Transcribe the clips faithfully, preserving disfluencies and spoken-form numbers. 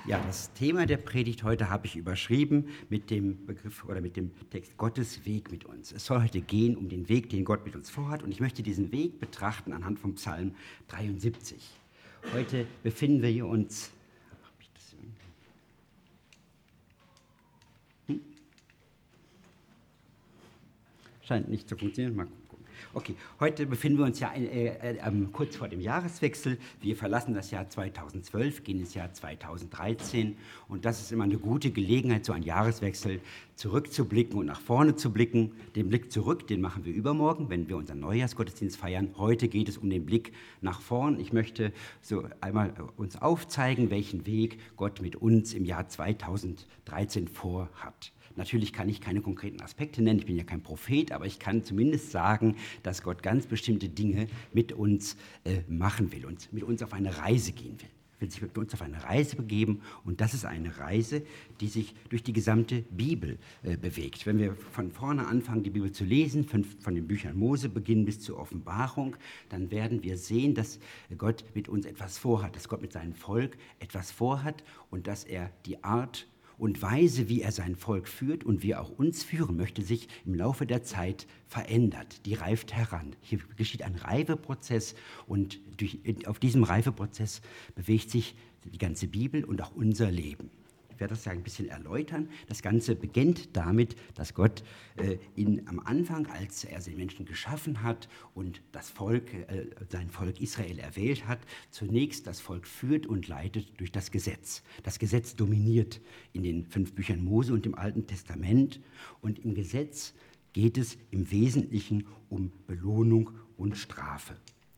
Ja, das Thema der Predigt heute habe ich überschrieben mit dem Begriff oder mit dem Text Gottes Weg mit uns. Es soll heute gehen um den Weg, den Gott mit uns vorhat, und ich möchte diesen Weg betrachten anhand vom Psalm dreiundsiebzig. Heute befinden wir uns... Hm? Scheint nicht zu funktionieren. Mal gucken. Okay, heute befinden wir uns ja äh, äh, kurz vor dem Jahreswechsel. Wir verlassen das Jahr zweitausendzwölf, gehen ins Jahr zweitausenddreizehn. Und das ist immer eine gute Gelegenheit, so einen Jahreswechsel zurückzublicken und nach vorne zu blicken. Den Blick zurück, den machen wir übermorgen, wenn wir unseren Neujahrsgottesdienst feiern. Heute geht es um den Blick nach vorn. Ich möchte so einmal uns aufzeigen, welchen Weg Gott mit uns im Jahr zweitausenddreizehn vorhat. Natürlich kann ich keine konkreten Aspekte nennen, ich bin ja kein Prophet, aber ich kann zumindest sagen, dass Gott ganz bestimmte Dinge mit uns äh, machen will und mit uns auf eine Reise gehen will. Er will sich mit uns auf eine Reise begeben, und das ist eine Reise, die sich durch die gesamte Bibel äh, bewegt. Wenn wir von vorne anfangen, die Bibel zu lesen, von, von den Büchern Mose beginnen bis zur Offenbarung, dann werden wir sehen, dass Gott mit uns etwas vorhat, dass Gott mit seinem Volk etwas vorhat und dass er die Art und Weise, wie er sein Volk führt und wie er auch uns führen möchte, sich im Laufe der Zeit verändert. Die reift heran. Hier geschieht ein Reifeprozess, und durch, auf diesem Reifeprozess bewegt sich die ganze Bibel und auch unser Leben. Ich werde das ja ein bisschen erläutern. Das Ganze beginnt damit, dass Gott äh, ihn am Anfang, als er den Menschen geschaffen hat und das Volk, äh, sein Volk Israel erwählt hat, zunächst das Volk führt und leitet durch das Gesetz. Das Gesetz dominiert in den fünf Büchern Mose und im Alten Testament, und im Gesetz geht es im Wesentlichen um Belohnung und Strafe.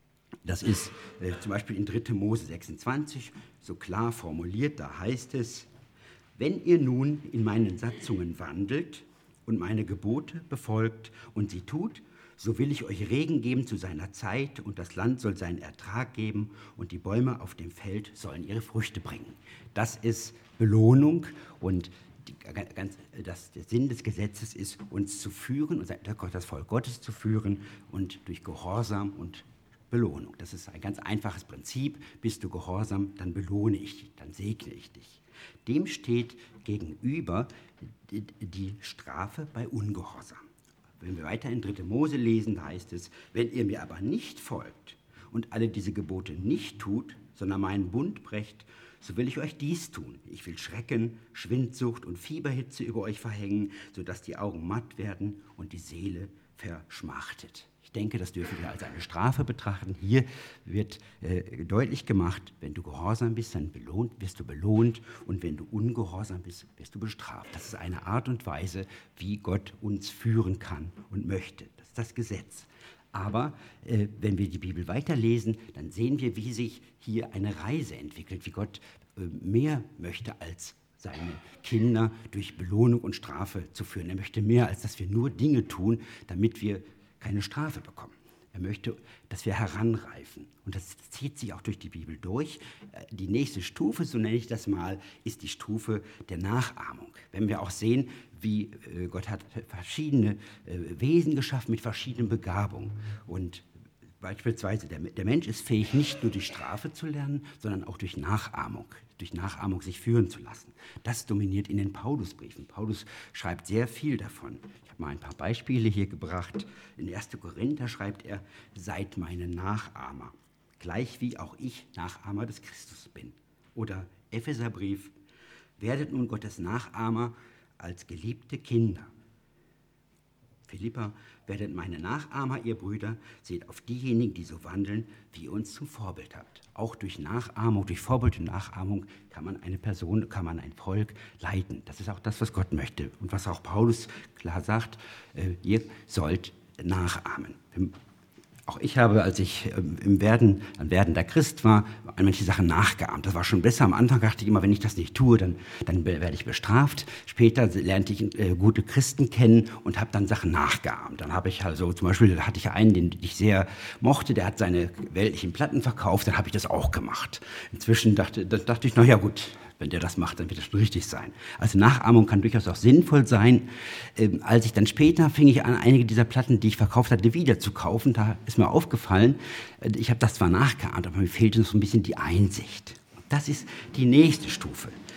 Das ist äh, zum Beispiel in dritter Mose sechsundzwanzig so klar formuliert, da heißt es: Wenn ihr nun in meinen Satzungen wandelt und meine Gebote befolgt und sie tut, so will ich euch Regen geben zu seiner Zeit, und das Land soll seinen Ertrag geben, und die Bäume auf dem Feld sollen ihre Früchte bringen. Das ist Belohnung, und die, ganz, das, der Sinn des Gesetzes ist, uns zu führen, und das Volk Gottes zu führen, und durch Gehorsam und Belohnung. Das ist ein ganz einfaches Prinzip. Bist du gehorsam, dann belohne ich dich, dann segne ich dich. Dem steht gegenüber die Strafe bei Ungehorsam. Wenn wir weiter in dritter Mose lesen, da heißt es: Wenn ihr mir aber nicht folgt und alle diese Gebote nicht tut, sondern meinen Bund brecht, so will ich euch dies tun. Ich will Schrecken, Schwindsucht und Fieberhitze über euch verhängen, sodass die Augen matt werden und die Seele verschmachtet. Ich denke, das dürfen wir als eine Strafe betrachten. Hier wird äh, deutlich gemacht, wenn du gehorsam bist, dann belohnt, wirst du belohnt, und wenn du ungehorsam bist, wirst du bestraft. Das ist eine Art und Weise, wie Gott uns führen kann und möchte. Das ist das Gesetz. Aber äh, wenn wir die Bibel weiterlesen, dann sehen wir, wie sich hier eine Reise entwickelt, wie Gott äh, mehr möchte als seine Kinder durch Belohnung und Strafe zu führen. Er möchte mehr, als dass wir nur Dinge tun, damit wir keine Strafe bekommen. Er möchte, dass wir heranreifen. Und das zieht sich auch durch die Bibel durch. Die nächste Stufe, so nenne ich das mal, ist die Stufe der Nachahmung. Wenn wir auch sehen, wie Gott hat verschiedene Wesen geschaffen mit verschiedenen Begabungen. Und beispielsweise der, der Mensch ist fähig, nicht nur durch Strafe zu lernen, sondern auch durch Nachahmung, durch Nachahmung sich führen zu lassen. Das dominiert in den Paulusbriefen. Paulus schreibt sehr viel davon. Ich habe mal ein paar Beispiele hier gebracht. In erster Korinther schreibt er: Seid meine Nachahmer, gleich wie auch ich Nachahmer des Christus bin. Oder Epheserbrief: Werdet nun Gottes Nachahmer als geliebte Kinder. Philipper: Werdet meine Nachahmer, ihr Brüder, seht auf diejenigen, die so wandeln, wie ihr uns zum Vorbild habt. Auch durch Nachahmung, durch Vorbild und Nachahmung kann man eine Person, kann man ein Volk leiten. Das ist auch das, was Gott möchte und was auch Paulus klar sagt: äh, ihr sollt nachahmen. Auch ich habe, als ich im Werden, ein werdender Christ war, manche Sachen nachgeahmt. Das war schon besser. Am Anfang dachte ich immer, wenn ich das nicht tue, dann, dann werde ich bestraft. Später lernte ich äh, gute Christen kennen und habe dann Sachen nachgeahmt. Dann habe ich also, zum Beispiel hatte ich einen, den ich sehr mochte, der hat seine weltlichen Platten verkauft, dann habe ich das auch gemacht. Inzwischen dachte, dachte ich, na ja gut, wenn der das macht, dann wird das schon richtig sein. Also Nachahmung kann durchaus auch sinnvoll sein. Ähm, als ich dann später fing ich an, einige dieser Platten, die ich verkauft hatte, wieder zu kaufen. Da ist mir aufgefallen, äh, ich habe das zwar nachgeahmt, aber mir fehlte noch so ein bisschen die Einsicht. Das ist die nächste Stufe.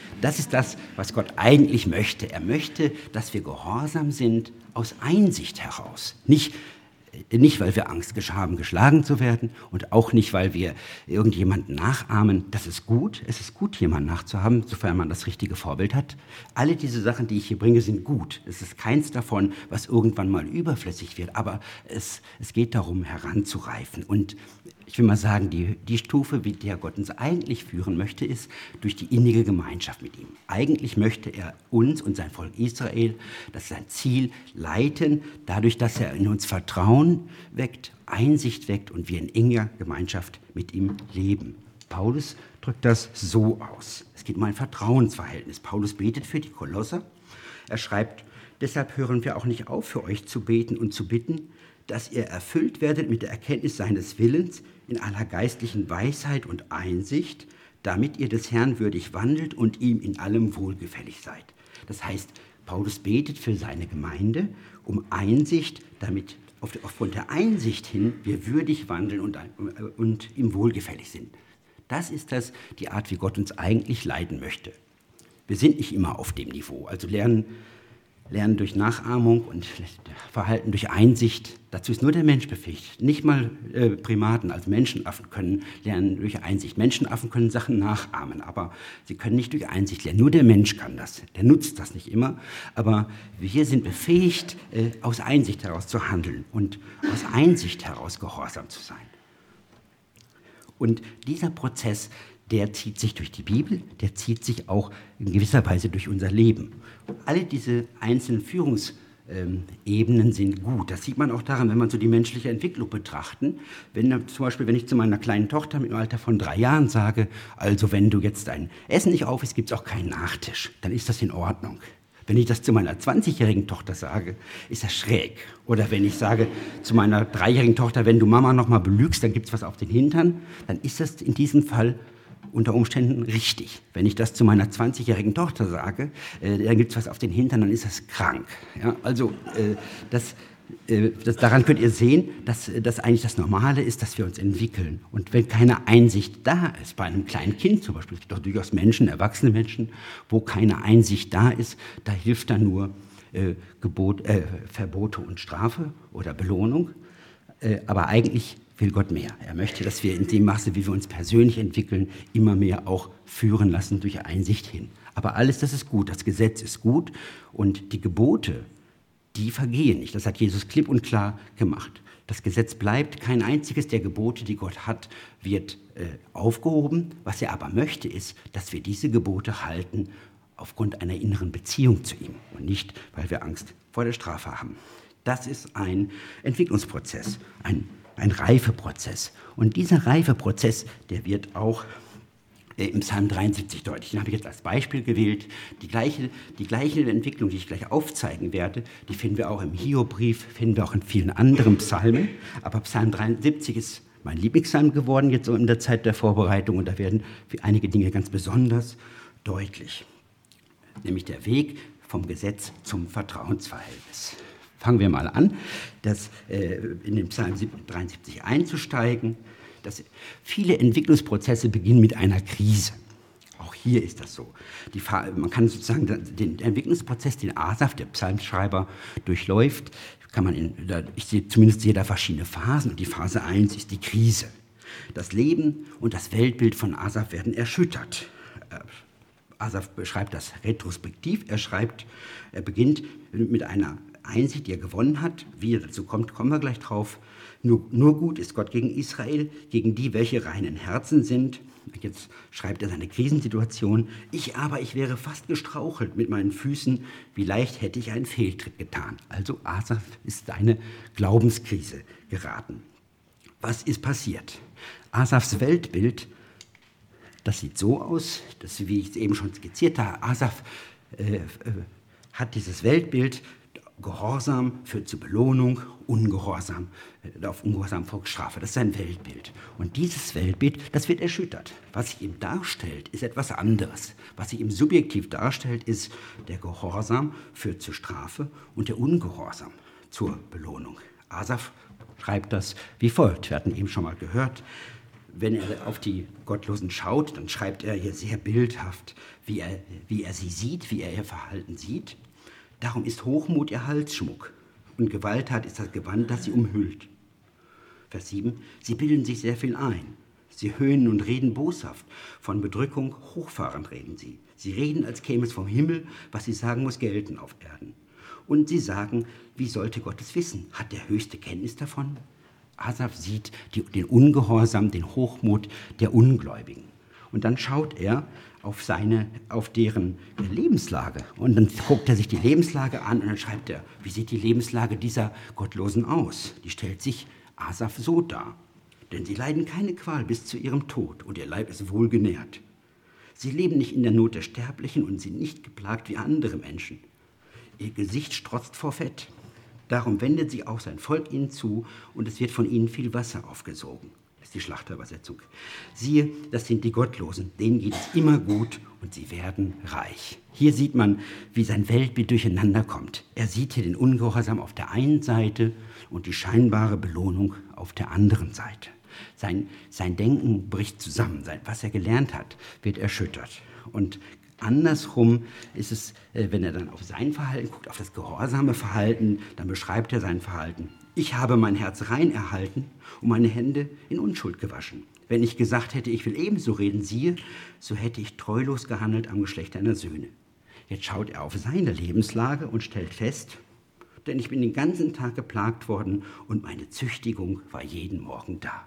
Das ist das, was Gott eigentlich möchte. Er möchte, dass wir gehorsam sind aus Einsicht heraus. Nicht, nicht weil wir Angst haben, geschlagen zu werden und auch nicht, weil wir irgendjemanden nachahmen. Das ist gut. Es ist gut, jemanden nachzuhaben, sofern man das richtige Vorbild hat. Alle diese Sachen, die ich hier bringe, sind gut. Es ist keins davon, was irgendwann mal überflüssig wird. Aber es, es geht darum, heranzureifen. Und ich will mal sagen, die, die Stufe, mit der Gott uns eigentlich führen möchte, ist durch die innige Gemeinschaft mit ihm. Eigentlich möchte er uns und sein Volk Israel, das ist sein Ziel, leiten, dadurch, dass er in uns Vertrauen weckt, Einsicht weckt und wir in enger Gemeinschaft mit ihm leben. Paulus drückt das so aus. Es geht um ein Vertrauensverhältnis. Paulus betet für die Kolosser. Er schreibt, deshalb hören wir auch nicht auf, für euch zu beten und zu bitten, dass ihr erfüllt werdet mit der Erkenntnis seines Willens in aller geistlichen Weisheit und Einsicht, damit ihr des Herrn würdig wandelt und ihm in allem wohlgefällig seid. Das heißt, Paulus betet für seine Gemeinde um Einsicht, damit aufgrund der Einsicht hin wir würdig wandeln und, und ihm wohlgefällig sind. Das ist das, die Art, wie Gott uns eigentlich leiten möchte. Wir sind nicht immer auf dem Niveau, also lernen Lernen durch Nachahmung und Verhalten durch Einsicht, dazu ist nur der Mensch befähigt. Nicht mal äh, Primaten, also Menschenaffen können lernen durch Einsicht. Menschenaffen können Sachen nachahmen, aber sie können nicht durch Einsicht lernen. Nur der Mensch kann das. Der nutzt das nicht immer, aber wir sind befähigt, äh, aus Einsicht heraus zu handeln und aus Einsicht heraus gehorsam zu sein. Und dieser Prozess, der zieht sich durch die Bibel, der zieht sich auch in gewisser Weise durch unser Leben. Alle diese einzelnen Führungsebenen sind gut. Das sieht man auch daran, wenn man so die menschliche Entwicklung betrachten. Wenn zum Beispiel, wenn ich zu meiner kleinen Tochter mit einem Alter von drei Jahren sage, also wenn du jetzt dein Essen nicht auf isst, gibt es auch keinen Nachtisch, dann ist das in Ordnung. Wenn ich das zu meiner zwanzigjährigen Tochter sage, ist das schräg. Oder wenn ich sage zu meiner dreijährigen Tochter, wenn du Mama noch mal belügst, dann gibt es was auf den Hintern, dann ist das in diesem Fall unter Umständen richtig. Wenn ich das zu meiner zwanzigjährigen Tochter sage, äh, dann gibt es was auf den Hintern, dann ist das krank. Ja, also äh, das, äh, das, daran könnt ihr sehen, dass das eigentlich das Normale ist, dass wir uns entwickeln. Und wenn keine Einsicht da ist, bei einem kleinen Kind zum Beispiel, es gibt doch durchaus Menschen, erwachsene Menschen, wo keine Einsicht da ist, da hilft dann nur äh, Gebot, äh, Verbote und Strafe oder Belohnung. Äh, aber eigentlich will Gott mehr. Er möchte, dass wir in dem Maße, wie wir uns persönlich entwickeln, immer mehr auch führen lassen durch Einsicht hin. Aber alles, das ist gut. Das Gesetz ist gut und die Gebote, die vergehen nicht. Das hat Jesus klipp und klar gemacht. Das Gesetz bleibt. Kein einziges der Gebote, die Gott hat, wird äh, aufgehoben. Was er aber möchte, ist, dass wir diese Gebote halten aufgrund einer inneren Beziehung zu ihm und nicht, weil wir Angst vor der Strafe haben. Das ist ein Entwicklungsprozess, ein Ein Reifeprozess. Und dieser Reifeprozess, der wird auch äh, im Psalm dreiundsiebzig deutlich. Den habe ich jetzt als Beispiel gewählt. Die gleiche, die gleiche Entwicklung, die ich gleich aufzeigen werde, die finden wir auch im Hiob-Brief, finden wir auch in vielen anderen Psalmen. Aber Psalm dreiundsiebzig ist mein Lieblingspsalm geworden, jetzt so in der Zeit der Vorbereitung. Und da werden einige Dinge ganz besonders deutlich. Nämlich der Weg vom Gesetz zum Vertrauensverhältnis. Fangen wir mal an, das, äh, in den Psalm dreiundsiebzig einzusteigen. Dass viele Entwicklungsprozesse beginnen mit einer Krise. Auch hier ist das so. Die, man kann sozusagen den Entwicklungsprozess, den Asaf, der Psalmschreiber, durchläuft, kann man in, ich sehe zumindest sehe da verschiedene Phasen. Und die Phase eins ist die Krise. Das Leben und das Weltbild von Asaf werden erschüttert. Asaf beschreibt das retrospektiv. Er schreibt, er beginnt mit einer Einsicht, die er gewonnen hat. Wie er dazu kommt, kommen wir gleich drauf. Nur, nur gut ist Gott gegen Israel, gegen die, welche reinen Herzen sind. Jetzt schreibt er seine Krisensituation. Ich aber, ich wäre fast gestrauchelt mit meinen Füßen. Wie leicht hätte ich einen Fehltritt getan. Also Asaf ist in eine Glaubenskrise geraten. Was ist passiert? Asafs Weltbild, das sieht so aus, dass, wie ich es eben schon skizziert habe, Asaf äh, äh, hat dieses Weltbild, Gehorsam führt zu Belohnung, Ungehorsam, äh, auf Ungehorsam folgt Strafe. Das ist sein Weltbild. Und dieses Weltbild, das wird erschüttert. Was sich ihm darstellt, ist etwas anderes. Was sich ihm subjektiv darstellt, ist, der Gehorsam führt zur Strafe und der Ungehorsam zur Belohnung. Asaf schreibt das wie folgt. Wir hatten eben schon mal gehört, wenn er auf die Gottlosen schaut, dann schreibt er hier sehr bildhaft, wie er, wie er sie sieht, wie er ihr Verhalten sieht. Darum ist Hochmut ihr Halsschmuck und Gewalttat ist das Gewand, das sie umhüllt. Vers sieben, sie bilden sich sehr viel ein. Sie höhnen und reden boshaft. Von Bedrückung hochfahrend reden sie. Sie reden, als käme es vom Himmel, was sie sagen, muss gelten auf Erden. Und sie sagen, wie sollte Gott es wissen? Hat der Höchste Kenntnis davon? Asaf sieht die, den Ungehorsam, den Hochmut der Ungläubigen. Und dann schaut er auf, seine, auf deren Lebenslage. Und dann guckt er sich die Lebenslage an und dann schreibt er, wie sieht die Lebenslage dieser Gottlosen aus? Die stellt sich Asaf so dar. Denn sie leiden keine Qual bis zu ihrem Tod und ihr Leib ist wohlgenährt. Sie leben nicht in der Not der Sterblichen und sind nicht geplagt wie andere Menschen. Ihr Gesicht strotzt vor Fett. Darum wendet sich auch sein Volk ihnen zu und es wird von ihnen viel Wasser aufgesogen. Das ist die Schlachterübersetzung. Siehe, das sind die Gottlosen, denen geht es immer gut und sie werden reich. Hier sieht man, wie sein Weltbild durcheinander kommt. Er sieht hier den Ungehorsam auf der einen Seite und die scheinbare Belohnung auf der anderen Seite. Sein, sein Denken bricht zusammen, sein, was er gelernt hat, wird erschüttert. Und andersrum ist es, wenn er dann auf sein Verhalten guckt, auf das gehorsame Verhalten, dann beschreibt er sein Verhalten. Ich habe mein Herz rein erhalten und meine Hände in Unschuld gewaschen. Wenn ich gesagt hätte, ich will ebenso reden, siehe, so hätte ich treulos gehandelt am Geschlecht deiner Söhne. Jetzt schaut er auf seine Lebenslage und stellt fest, denn ich bin den ganzen Tag geplagt worden und meine Züchtigung war jeden Morgen da.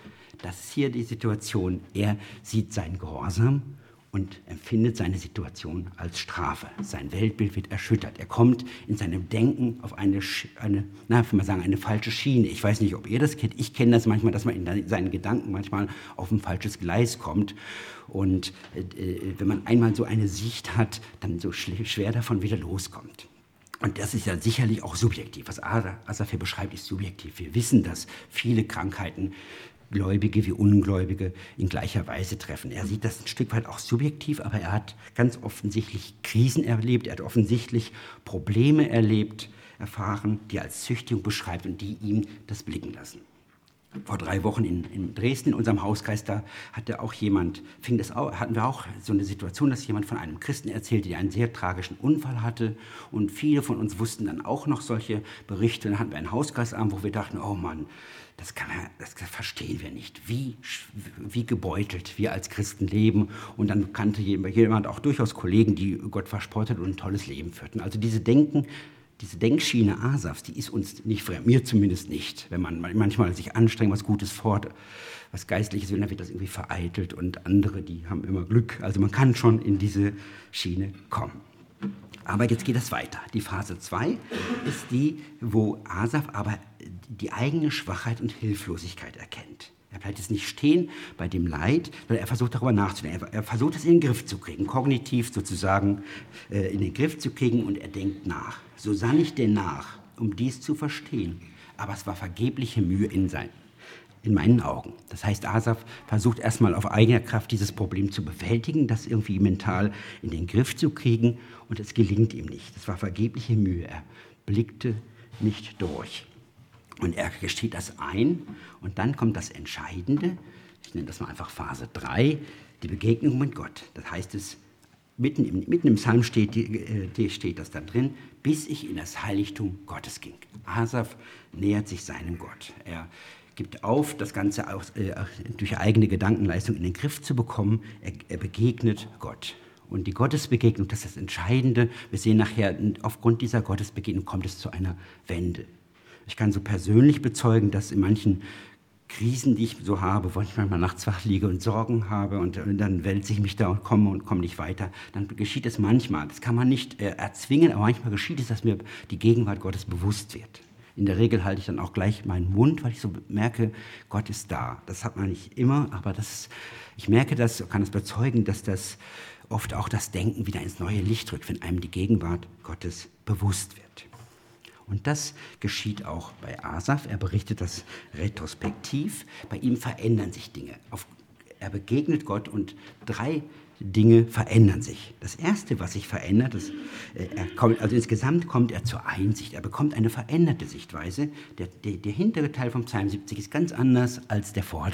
Das ist hier die Situation. Er sieht seinen Gehorsam und empfindet seine Situation als Strafe. Sein Weltbild wird erschüttert. Er kommt in seinem Denken auf eine, eine, na, ich will mal sagen, eine falsche Schiene. Ich weiß nicht, ob ihr das kennt. Ich kenne das manchmal, dass man in seinen Gedanken manchmal auf ein falsches Gleis kommt. Und äh, wenn man einmal so eine Sicht hat, dann so schwer davon wieder loskommt. Und das ist ja sicherlich auch subjektiv. Was Asaf hier beschreibt, ist subjektiv. Wir wissen, dass viele Krankheiten Gläubige wie Ungläubige in gleicher Weise treffen. Er sieht das ein Stück weit auch subjektiv, aber er hat ganz offensichtlich Krisen erlebt, er hat offensichtlich Probleme erlebt, erfahren, die er als Züchtigung beschreibt und die ihm das blicken lassen. Vor drei Wochen in, in Dresden, in unserem Hauskreis, da hatte auch jemand, fing das auch, hatten wir auch so eine Situation, dass jemand von einem Christen erzählte, der einen sehr tragischen Unfall hatte. Und viele von uns wussten dann auch noch solche Berichte. Und dann hatten wir einen Hauskreisabend, wo wir dachten, oh Mann, das, kann man, das verstehen wir nicht, wie, wie gebeutelt wir als Christen leben. Und dann kannte jemand auch durchaus Kollegen, die Gott verspottet und ein tolles Leben führten. Also diese Denken, Diese Denkschiene Asafs, die ist uns nicht fremd, mir zumindest nicht. Wenn man manchmal sich anstrengt, was Gutes fort, was Geistliches will, dann wird das irgendwie vereitelt und andere, die haben immer Glück. Also man kann schon in diese Schiene kommen. Aber jetzt geht es weiter. Die Phase zwei ist die, wo Asaf aber die eigene Schwachheit und Hilflosigkeit erkennt. Er bleibt jetzt nicht stehen bei dem Leid, sondern er versucht darüber nachzudenken. Er, er versucht es in den Griff zu kriegen, kognitiv sozusagen äh, in den Griff zu kriegen und er denkt nach. So sann ich denn nach, um dies zu verstehen. Aber es war vergebliche Mühe in, sein, in meinen Augen. Das heißt, Asaf versucht erstmal auf eigener Kraft dieses Problem zu bewältigen, das irgendwie mental in den Griff zu kriegen und es gelingt ihm nicht. Das war vergebliche Mühe. Er blickte nicht durch. Und er gesteht das ein und dann kommt das Entscheidende, ich nenne das mal einfach Phase drei, die Begegnung mit Gott. Das heißt es, mitten im, mitten im Psalm steht, die, steht das da drin, bis ich in das Heiligtum Gottes ging. Asaf nähert sich seinem Gott. Er gibt auf, das Ganze aus, äh, durch eigene Gedankenleistung in den Griff zu bekommen. Er, er begegnet Gott. Und die Gottesbegegnung, das ist das Entscheidende. Wir sehen nachher, aufgrund dieser Gottesbegegnung kommt es zu einer Wende. Ich kann so persönlich bezeugen, dass in manchen Krisen, die ich so habe, wo ich manchmal nachts wach liege und Sorgen habe und, und dann wälze ich mich da und komme und komme nicht weiter, dann geschieht es manchmal. Das kann man nicht äh, erzwingen, aber manchmal geschieht es, dass mir die Gegenwart Gottes bewusst wird. In der Regel halte ich dann auch gleich meinen Mund, weil ich so merke, Gott ist da. Das hat man nicht immer, aber das, ich merke das, kann es bezeugen, dass das oft auch das Denken wieder ins neue Licht rückt, wenn einem die Gegenwart Gottes bewusst wird. Und das geschieht auch bei Asaf. Er berichtet das retrospektiv. Bei ihm verändern sich Dinge. Auf, er begegnet Gott und drei Dinge verändern sich. Das Erste, was sich verändert, ist, er kommt, also insgesamt kommt er zur Einsicht. Er bekommt eine veränderte Sichtweise. Der, der, der hintere Teil vom Psalm siebzig ist ganz anders als der vordere.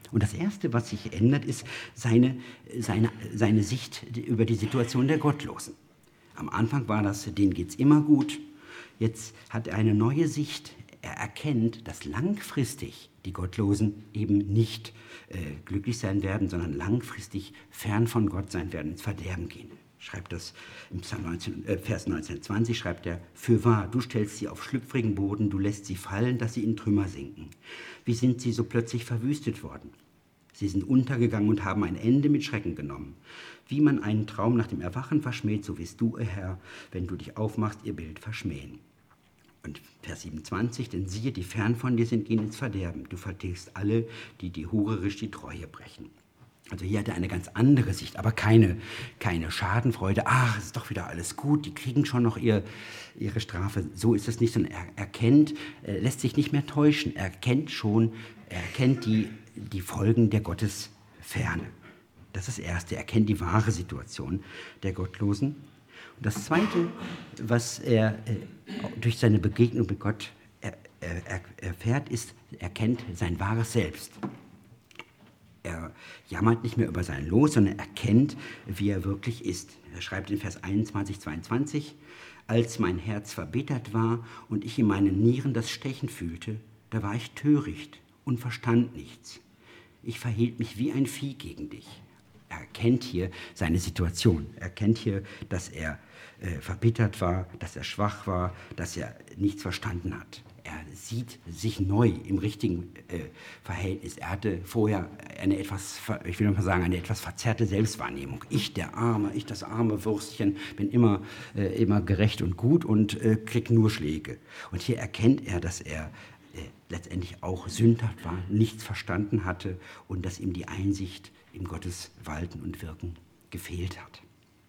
Und das Erste, was sich ändert, ist seine, seine, seine Sicht über die Situation der Gottlosen. Am Anfang war das, denen geht es immer gut. Jetzt hat er eine neue Sicht. Er erkennt, dass langfristig die Gottlosen eben nicht äh, glücklich sein werden, sondern langfristig fern von Gott sein werden, ins Verderben gehen. Schreibt das im Psalm neunzehn, äh, Vers neunzehn zwanzig, schreibt er, fürwahr, du stellst sie auf schlüpfrigen Boden, du lässt sie fallen, dass sie in Trümmer sinken. Wie sind sie so plötzlich verwüstet worden? Sie sind untergegangen und haben ein Ende mit Schrecken genommen. Wie man einen Traum nach dem Erwachen verschmäht, so wirst du, Herr, wenn du dich aufmachst, ihr Bild verschmähen. Und Vers siebenundzwanzig, denn siehe, die fern von dir sind, gehen ins Verderben. Du vertilgst alle, die dir hurerisch die Treue brechen. Also hier hat er eine ganz andere Sicht, aber keine, keine Schadenfreude. Ach, es ist doch wieder alles gut, die kriegen schon noch ihr, ihre Strafe. So ist es nicht, sondern er erkennt, er lässt sich nicht mehr täuschen. Er erkennt schon, er erkennt die, die Folgen der Gottesferne. Das ist das Erste, er erkennt die wahre Situation der Gottlosen. Und das Zweite, was er äh, durch seine Begegnung mit Gott er, er, erfährt, ist, er kennt sein wahres Selbst. Er jammert nicht mehr über sein Los, sondern erkennt, wie er wirklich ist. Er schreibt in Vers einundzwanzig, zweiundzwanzig, als mein Herz verbittert war und ich in meinen Nieren das Stechen fühlte, da war ich töricht und verstand nichts. Ich verhielt mich wie ein Vieh gegen dich. Er erkennt hier seine Situation. Er erkennt hier, dass er äh, verbittert war, dass er schwach war, dass er nichts verstanden hat. Er sieht sich neu im richtigen äh, Verhältnis. Er hatte vorher eine etwas, ich will mal sagen, eine etwas verzerrte Selbstwahrnehmung. Ich, der Arme, ich, das arme Würstchen, bin immer, äh, immer gerecht und gut und äh, krieg nur Schläge. Und hier erkennt er, dass er äh, letztendlich auch sündhaft war, nichts verstanden hatte und dass ihm die Einsicht im Gottes Walten und Wirken gefehlt hat.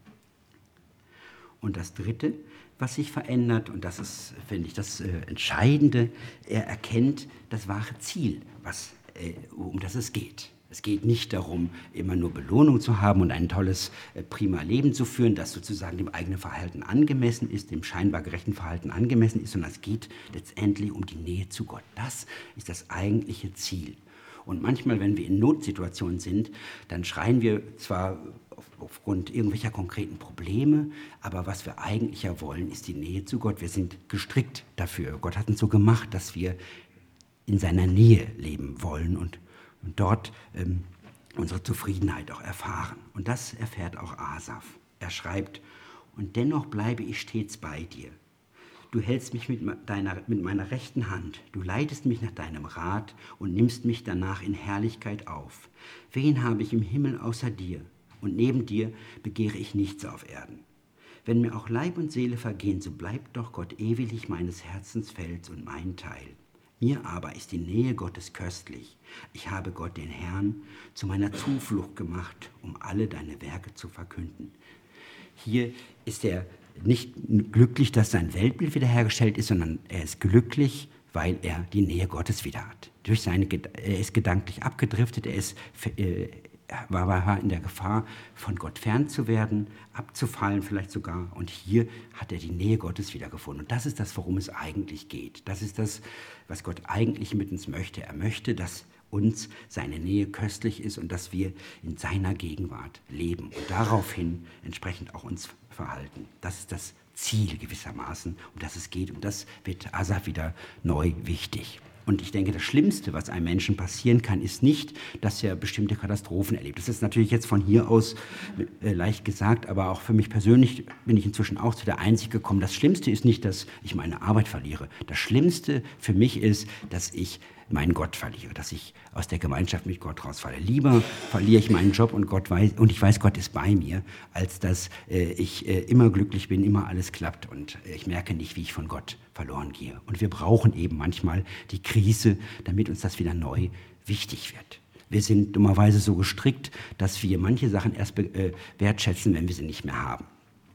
Und das Dritte, was sich verändert, und das ist, finde ich, das äh, Entscheidende, er erkennt das wahre Ziel, was, äh, um das es geht. Es geht nicht darum, immer nur Belohnung zu haben und ein tolles, äh, prima Leben zu führen, das sozusagen dem eigenen Verhalten angemessen ist, dem scheinbar gerechten Verhalten angemessen ist, sondern es geht letztendlich um die Nähe zu Gott. Das ist das eigentliche Ziel. Und manchmal, wenn wir in Notsituationen sind, dann schreien wir zwar aufgrund irgendwelcher konkreten Probleme, aber was wir eigentlich ja wollen, ist die Nähe zu Gott. Wir sind gestrickt dafür. Gott hat uns so gemacht, dass wir in seiner Nähe leben wollen und, und dort ähm, unsere Zufriedenheit auch erfahren. Und das erfährt auch Asaf. Er schreibt, und dennoch bleibe ich stets bei dir. Du hältst mich mit, deiner, mit meiner rechten Hand, du leitest mich nach deinem Rat und nimmst mich danach in Herrlichkeit auf. Wen habe ich im Himmel außer dir? Und neben dir begehre ich nichts auf Erden. Wenn mir auch Leib und Seele vergehen, so bleibt doch Gott ewig meines Herzens Fels und mein Teil. Mir aber ist die Nähe Gottes köstlich. Ich habe Gott, den Herrn, zu meiner Zuflucht gemacht, um alle deine Werke zu verkünden. Hier ist er nicht glücklich, dass sein Weltbild wiederhergestellt ist, sondern er ist glücklich, weil er die Nähe Gottes wieder hat. Durch seine, er ist gedanklich abgedriftet, er ist, äh, war, war in der Gefahr, von Gott fern zu werden, abzufallen vielleicht sogar. Und hier hat er die Nähe Gottes wiedergefunden. Und das ist das, worum es eigentlich geht. Das ist das, was Gott eigentlich mit uns möchte. Er möchte, dass uns seine Nähe köstlich ist und dass wir in seiner Gegenwart leben und daraufhin entsprechend auch uns verhalten. Das ist das Ziel gewissermaßen, um das es geht. Und das wird Asaf wieder neu wichtig. Und ich denke, das Schlimmste, was einem Menschen passieren kann, ist nicht, dass er bestimmte Katastrophen erlebt. Das ist natürlich jetzt von hier aus äh, leicht gesagt, aber auch für mich persönlich bin ich inzwischen auch zu der Einsicht gekommen, das Schlimmste ist nicht, dass ich meine Arbeit verliere. Das Schlimmste für mich ist, dass ich meinen Gott verliere, dass ich aus der Gemeinschaft mit Gott rausfalle. Lieber verliere ich meinen Job und, Gott weiß, und ich weiß, Gott ist bei mir, als dass äh, ich äh, immer glücklich bin, immer alles klappt und äh, ich merke nicht, wie ich von Gott verloren gehe. Und wir brauchen eben manchmal die Krise, damit uns das wieder neu wichtig wird. Wir sind dummerweise so gestrickt, dass wir manche Sachen erst äh, wertschätzen, wenn wir sie nicht mehr haben.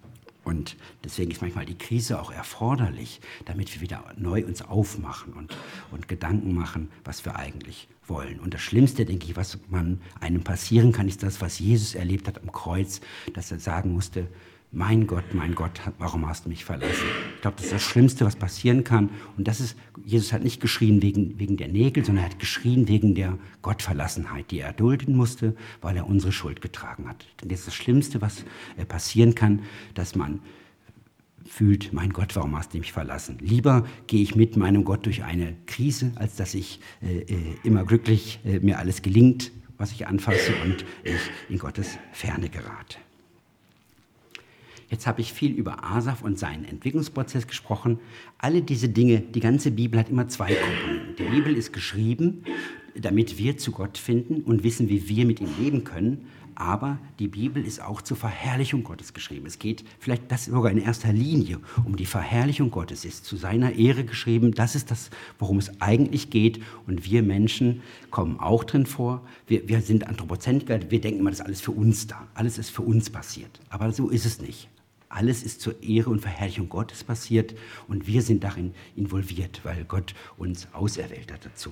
Und deswegen ist manchmal die Krise auch erforderlich, damit wir wieder neu uns aufmachen und, und Gedanken machen, was wir eigentlich wollen. Und das Schlimmste, denke ich, was man einem passieren kann, ist das, was Jesus erlebt hat am Kreuz, dass er sagen musste, mein Gott, mein Gott, warum hast du mich verlassen? Ich glaube, das ist das Schlimmste, was passieren kann. Und das ist, Jesus hat nicht geschrien wegen, wegen der Nägel, sondern er hat geschrien wegen der Gottverlassenheit, die er erdulden musste, weil er unsere Schuld getragen hat. Denn das ist das Schlimmste, was passieren kann, dass man fühlt, mein Gott, warum hast du mich verlassen? Lieber gehe ich mit meinem Gott durch eine Krise, als dass ich äh, immer glücklich äh, mir alles gelingt, was ich anfasse und ich in Gottes Ferne gerate. Jetzt habe ich viel über Asaf und seinen Entwicklungsprozess gesprochen. Alle diese Dinge, die ganze Bibel hat immer zwei Komponenten. Die Bibel ist geschrieben, damit wir zu Gott finden und wissen, wie wir mit ihm leben können. Aber die Bibel ist auch zur Verherrlichung Gottes geschrieben. Es geht vielleicht das sogar in erster Linie um die Verherrlichung Gottes. Es ist zu seiner Ehre geschrieben. Das ist das, worum es eigentlich geht. Und wir Menschen kommen auch drin vor. Wir, wir sind Anthropozentriker. Wir denken immer, das ist alles für uns da. Alles ist für uns passiert. Aber so ist es nicht. Alles ist zur Ehre und Verherrlichung Gottes passiert. Und wir sind darin involviert, weil Gott uns auserwählt hat dazu.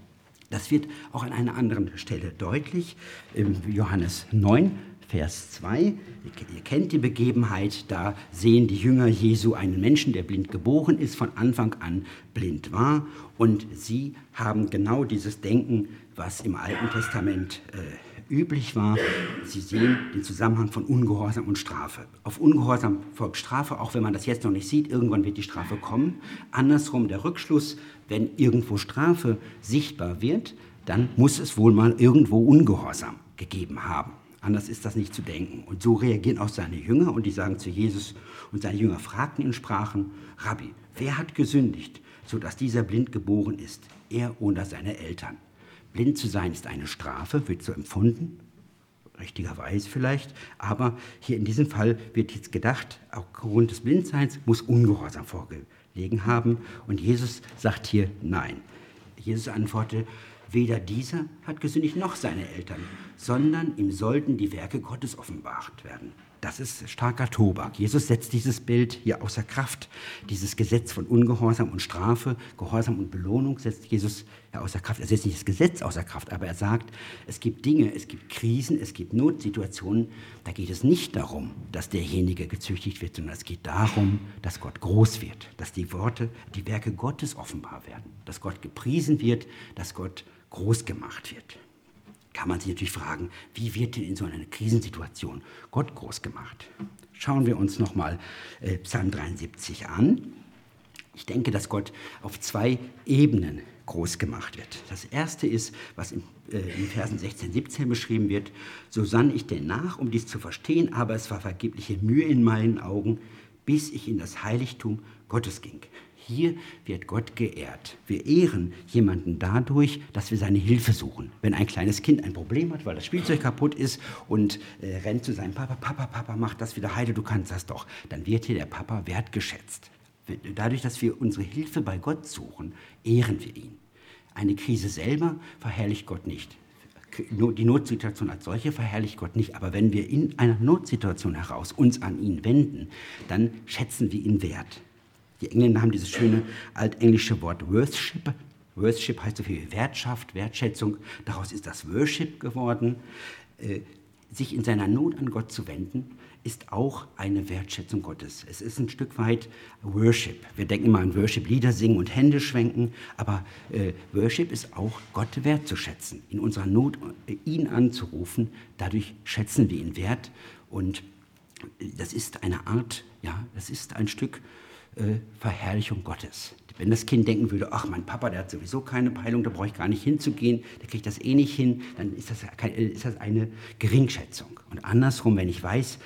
Das wird auch an einer anderen Stelle deutlich, im Johannes neun, Vers zwei. Ihr kennt die Begebenheit, da sehen die Jünger Jesu einen Menschen, der blind geboren ist, von Anfang an blind war. Und sie haben genau dieses Denken, was im Alten Testament äh, üblich war. Sie sehen den Zusammenhang von Ungehorsam und Strafe. Auf Ungehorsam folgt Strafe, auch wenn man das jetzt noch nicht sieht. Irgendwann wird die Strafe kommen. Andersrum der Rückschluss, wenn irgendwo Strafe sichtbar wird, dann muss es wohl mal irgendwo Ungehorsam gegeben haben. Anders ist das nicht zu denken. Und so reagieren auch seine Jünger und die sagen zu Jesus, und seine Jünger fragten ihn und sprachen, Rabbi, wer hat gesündigt, sodass dieser blind geboren ist, er oder seine Eltern? Blind zu sein ist eine Strafe, wird so empfunden, richtigerweise vielleicht, aber hier in diesem Fall wird jetzt gedacht, aufgrund des Blindseins muss Ungehorsam vorgelegen haben und Jesus sagt hier nein. Jesus antwortet, weder dieser hat gesündigt noch seine Eltern, sondern ihm sollten die Werke Gottes offenbart werden. Das ist starker Tobak. Jesus setzt dieses Bild hier außer Kraft. Dieses Gesetz von Ungehorsam und Strafe, Gehorsam und Belohnung setzt Jesus ja außer Kraft. Er setzt nicht das Gesetz außer Kraft, aber er sagt, es gibt Dinge, es gibt Krisen, es gibt Notsituationen. Da geht es nicht darum, dass derjenige gezüchtigt wird, sondern es geht darum, dass Gott groß wird, dass die Worte, die Werke Gottes offenbar werden, dass Gott gepriesen wird, dass Gott groß gemacht wird. Kann man sich natürlich fragen, wie wird denn in so einer Krisensituation Gott groß gemacht? Schauen wir uns nochmal äh, Psalm dreiundsiebzig an. Ich denke, dass Gott auf zwei Ebenen groß gemacht wird. Das erste ist, was in, äh, in Versen sechzehn, siebzehn beschrieben wird, so sann ich denn nach, um dies zu verstehen, aber es war vergebliche Mühe in meinen Augen, bis ich in das Heiligtum Gottes ging. Hier wird Gott geehrt. Wir ehren jemanden dadurch, dass wir seine Hilfe suchen. Wenn ein kleines Kind ein Problem hat, weil das Spielzeug kaputt ist und äh, rennt zu seinem Papa, Papa, Papa, mach das wieder heile, du kannst das doch, dann wird hier der Papa wertgeschätzt. Dadurch, dass wir unsere Hilfe bei Gott suchen, ehren wir ihn. Eine Krise selber verherrlicht Gott nicht. Die Notsituation als solche verherrlicht Gott nicht, aber wenn wir in einer Notsituation heraus uns an ihn wenden, dann schätzen wir ihn wert. Die Engländer haben dieses schöne altenglische Wort Worship. Worship heißt so viel wie Wertschaft, Wertschätzung. Daraus ist das Worship geworden. Äh, sich in seiner Not an Gott zu wenden, ist auch eine Wertschätzung Gottes. Es ist ein Stück weit Worship. Wir denken immer an Worship, Lieder singen und Hände schwenken, aber äh, Worship ist auch Gott wertzuschätzen, in unserer Not äh, ihn anzurufen. Dadurch schätzen wir ihn wert und äh, das ist eine Art, ja, das ist ein Stück Äh, Verherrlichung Gottes. Wenn das Kind denken würde, ach, mein Papa, der hat sowieso keine Peilung, da brauche ich gar nicht hinzugehen, der kriegt das eh nicht hin, dann ist das, kein, ist das eine Geringschätzung. Und andersrum, wenn ich weiß,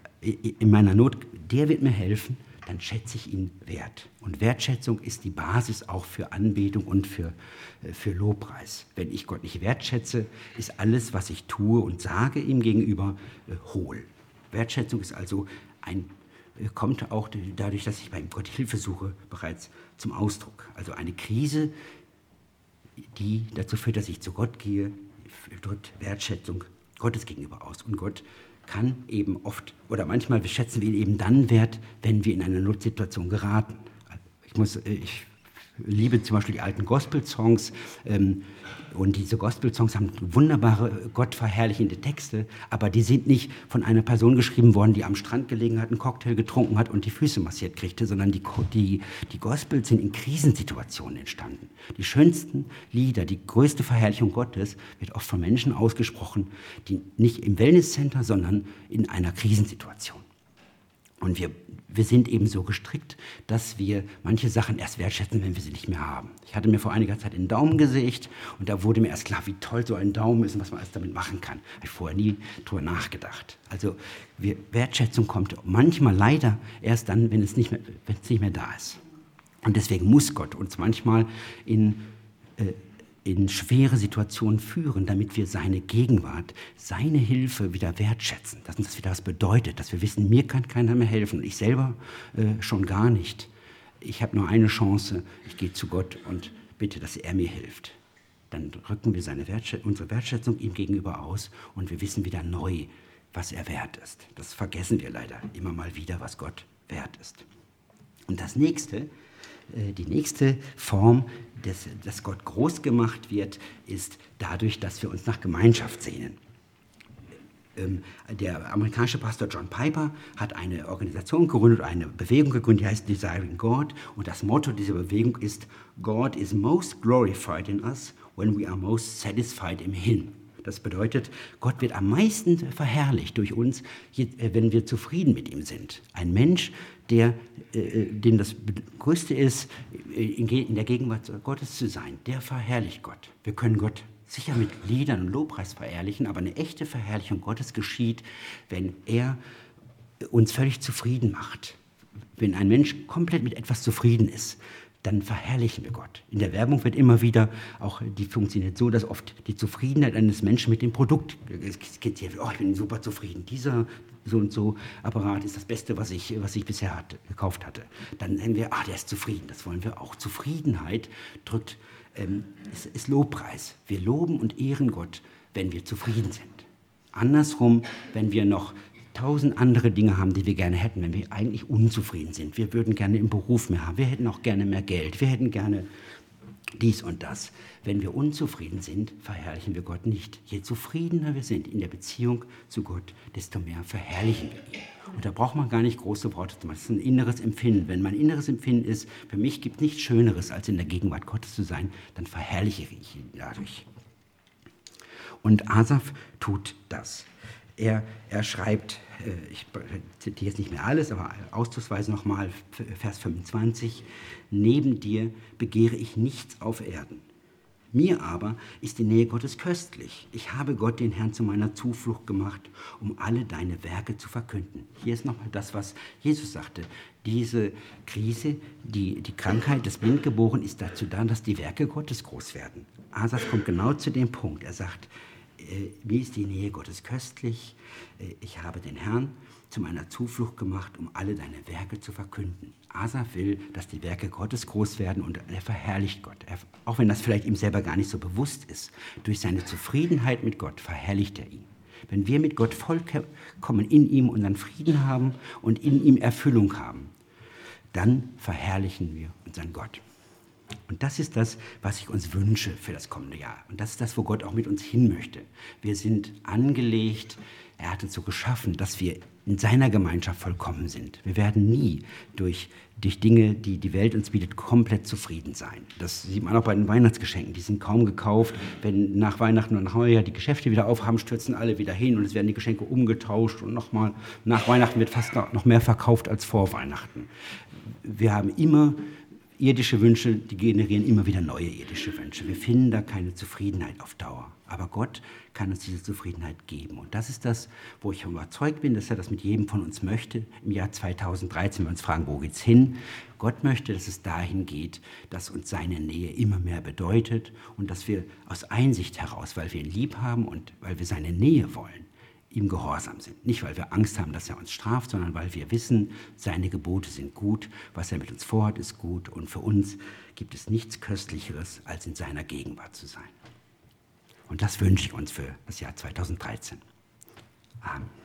in meiner Not, der wird mir helfen, dann schätze ich ihn wert. Und Wertschätzung ist die Basis auch für Anbetung und für, für Lobpreis. Wenn ich Gott nicht wertschätze, ist alles, was ich tue und sage ihm gegenüber, hohl. Wertschätzung ist also ein kommt auch dadurch, dass ich beim Gott Hilfe suche, bereits zum Ausdruck. Also eine Krise, die dazu führt, dass ich zu Gott gehe, drückt Wertschätzung Gottes gegenüber aus. Und Gott kann eben oft, oder manchmal schätzen wir ihn eben dann wert, wenn wir in eine Notsituation geraten. Ich muss, ich liebe zum Beispiel die alten Gospel-Songs. Ähm, und diese Gospel-Songs haben wunderbare, gottverherrlichende Texte, aber die sind nicht von einer Person geschrieben worden, die am Strand gelegen hat, einen Cocktail getrunken hat und die Füße massiert kriegte, sondern die, die, die Gospels sind in Krisensituationen entstanden. Die schönsten Lieder, die größte Verherrlichung Gottes wird oft von Menschen ausgesprochen, die nicht im Wellnesscenter, sondern in einer Krisensituation. Und wir, wir sind eben so gestrickt, dass wir manche Sachen erst wertschätzen, wenn wir sie nicht mehr haben. Ich hatte mir vor einiger Zeit den Daumen gesägt und da wurde mir erst klar, wie toll so ein Daumen ist und was man alles damit machen kann. Habe ich vorher nie drüber nachgedacht. Also wir, Wertschätzung kommt manchmal leider erst dann, wenn es nicht mehr, wenn es nicht mehr da ist. Und deswegen muss Gott uns manchmal in äh, in schwere Situationen führen, damit wir seine Gegenwart, seine Hilfe wieder wertschätzen, dass uns das wieder was bedeutet, dass wir wissen, mir kann keiner mehr helfen und ich selber äh, schon gar nicht. Ich habe nur eine Chance, ich gehe zu Gott und bitte, dass er mir hilft. Dann drücken wir seine Wertschä- unsere Wertschätzung ihm gegenüber aus und wir wissen wieder neu, was er wert ist. Das vergessen wir leider immer mal wieder, was Gott wert ist. Und das nächste, die nächste Form, des, dass Gott groß gemacht wird, ist dadurch, dass wir uns nach Gemeinschaft sehnen. Ähm, der amerikanische Pastor John Piper hat eine Organisation gegründet, eine Bewegung gegründet, die heißt Desiring God. Und das Motto dieser Bewegung ist: God is most glorified in us when we are most satisfied in Him. Das bedeutet, Gott wird am meisten verherrlicht durch uns, wenn wir zufrieden mit ihm sind. Ein Mensch, der, äh, dem das Größte ist, in der Gegenwart Gottes zu sein, der verherrlicht Gott. Wir können Gott sicher mit Liedern und Lobpreis verherrlichen, aber eine echte Verherrlichung Gottes geschieht, wenn er uns völlig zufrieden macht. Wenn ein Mensch komplett mit etwas zufrieden ist, dann verherrlichen wir Gott. In der Werbung wird immer wieder, auch die funktioniert so, dass oft die Zufriedenheit eines Menschen mit dem Produkt skizziert wird. Oh, ich bin super zufrieden. Dieser so und so Apparat ist das Beste, was ich, was ich bisher hatte, gekauft hatte. Dann nennen wir, ah, der ist zufrieden. Das wollen wir auch. Zufriedenheit drückt, ähm, ist, ist Lobpreis. Wir loben und ehren Gott, wenn wir zufrieden sind. Andersrum, wenn wir noch tausend andere Dinge haben, die wir gerne hätten, wenn wir eigentlich unzufrieden sind. Wir würden gerne im Beruf mehr haben, wir hätten auch gerne mehr Geld, wir hätten gerne dies und das. Wenn wir unzufrieden sind, verherrlichen wir Gott nicht. Je zufriedener wir sind in der Beziehung zu Gott, desto mehr verherrlichen wir ihn. Und da braucht man gar nicht große Worte zu machen. Das ist ein inneres Empfinden. Wenn mein inneres Empfinden ist, für mich gibt es nichts Schöneres, als in der Gegenwart Gottes zu sein, dann verherrliche ich ihn dadurch. Und Asaf tut das. Er, er schreibt, ich zitiere jetzt nicht mehr alles, aber auszugsweise nochmal Vers fünfundzwanzig, neben dir begehre ich nichts auf Erden. Mir aber ist die Nähe Gottes köstlich. Ich habe Gott, den Herrn, zu meiner Zuflucht gemacht, um alle deine Werke zu verkünden. Hier ist nochmal das, was Jesus sagte. Diese Krise, die, die Krankheit des Blindgeborenen ist dazu da, dass die Werke Gottes groß werden. Asaf kommt genau zu dem Punkt. Er sagt, mir ist die Nähe Gottes köstlich. Ich habe den Herrn zu meiner Zuflucht gemacht, um alle deine Werke zu verkünden. Asaf will, dass die Werke Gottes groß werden und er verherrlicht Gott. Er, auch wenn das vielleicht ihm selber gar nicht so bewusst ist. Durch seine Zufriedenheit mit Gott verherrlicht er ihn. Wenn wir mit Gott vollkommen in ihm unseren Frieden haben und in ihm Erfüllung haben, dann verherrlichen wir unseren Gott. Und das ist das, was ich uns wünsche für das kommende Jahr. Und das ist das, wo Gott auch mit uns hin möchte. Wir sind angelegt, er hat uns so geschaffen, dass wir in seiner Gemeinschaft vollkommen sind. Wir werden nie durch, durch Dinge, die die Welt uns bietet, komplett zufrieden sein. Das sieht man auch bei den Weihnachtsgeschenken. Die sind kaum gekauft. Wenn nach Weihnachten und nach Neujahr die Geschäfte wieder aufhaben, stürzen alle wieder hin und es werden die Geschenke umgetauscht. Und nochmal, nach Weihnachten wird fast noch mehr verkauft als vor Weihnachten. Wir haben immer irdische Wünsche, die generieren immer wieder neue irdische Wünsche. Wir finden da keine Zufriedenheit auf Dauer. Aber Gott kann uns diese Zufriedenheit geben. Und das ist das, wo ich überzeugt bin, dass er das mit jedem von uns möchte. Im Jahr zweitausenddreizehn, wenn wir uns fragen, wo geht's hin? Gott möchte, dass es dahin geht, dass uns seine Nähe immer mehr bedeutet und dass wir aus Einsicht heraus, weil wir ihn lieb haben und weil wir seine Nähe wollen, ihm gehorsam sind. Nicht, weil wir Angst haben, dass er uns straft, sondern weil wir wissen, seine Gebote sind gut, was er mit uns vorhat, ist gut. Und für uns gibt es nichts Köstlicheres, als in seiner Gegenwart zu sein. Und das wünsche ich uns für das Jahr zweitausenddreizehn. Amen.